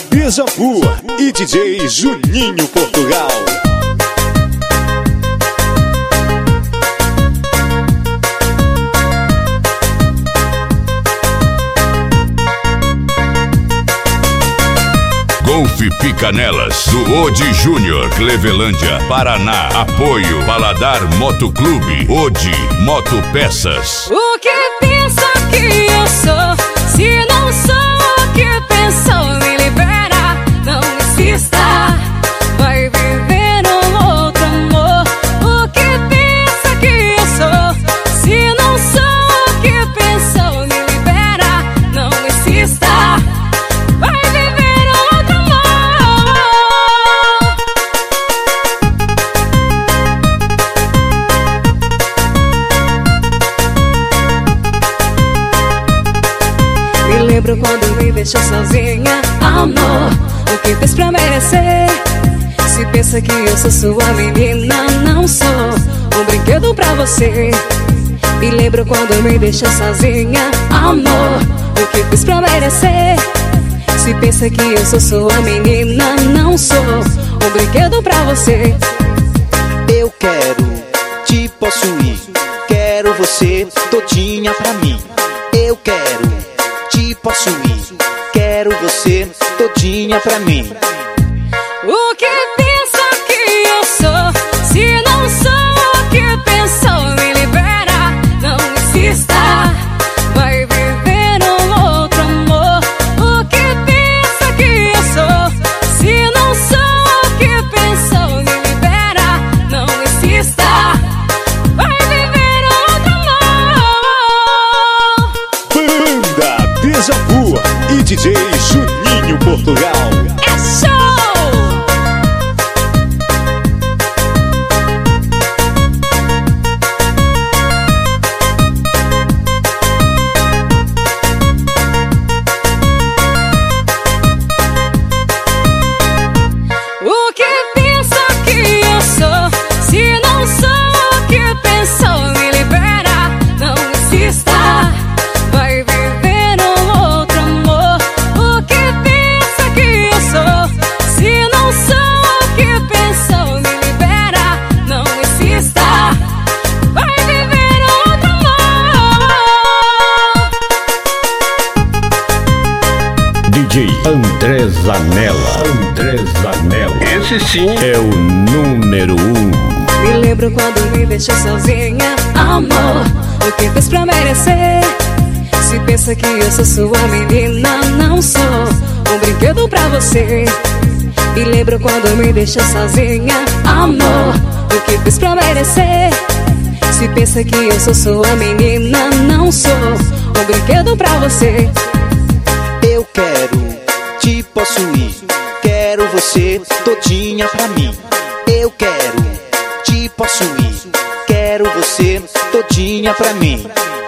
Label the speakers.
Speaker 1: Déjà Vu e DJ Juninho Portugal.
Speaker 2: Golf Picanelas, do Odi Júnior, Clevelândia, Paraná. Apoio Paladar Motoclube, Odi Motopeças.
Speaker 3: O que pensa que eu sou? Se não sou o que pensou, me libera, não insista. Vai viver um outro amor. O que pensa que eu sou? Se não sou o que pensou, me libera, não insista. Vai viver outro amor. Me lembro quando me deixou sozinha, amor. O que fez pra merecer? Se pensa que eu sou sua menina, não sou um brinquedo pra você. Me lembro quando me deixou sozinha, amor. O que fiz pra merecer? Se pensa que eu sou sua menina, não sou um brinquedo pra você.
Speaker 4: Eu quero te possuir, quero você todinha pra mim. Eu quero te possuir, quero você todinha pra mim.
Speaker 3: O que pensa que eu sou? Se não sou o que pensou, me libera, não insista. Vai viver um outro amor. O que pensa que eu sou? Se não sou o que pensou, me libera, não insista. Vai viver outro amor.
Speaker 1: Banda Déjà Vu e DJ Juninho Portugal.
Speaker 3: É show! O que pensa que eu sou? Se não sou o que pensou, me libera, não insista. Vai viver um outro amor. O que pensa que eu sou? Se não sou o que pensou, me libera, não insista. Vai viver outro amor.
Speaker 5: DJ André Zanella. André Zanella. Esse sim é o número 1.
Speaker 3: Me lembro quando me deixou sozinha, amor. O que fez pra merecer? Se pensa que eu sou sua menina, não sou um brinquedo pra você. Me lembro quando me deixou sozinha, amor. O que fez pra merecer? Se pensa que eu sou sua menina, não sou um brinquedo pra você.
Speaker 4: Eu quero te possuir, quero você todinha pra mim. Eu quero te possuir, quero você todinha pra mim.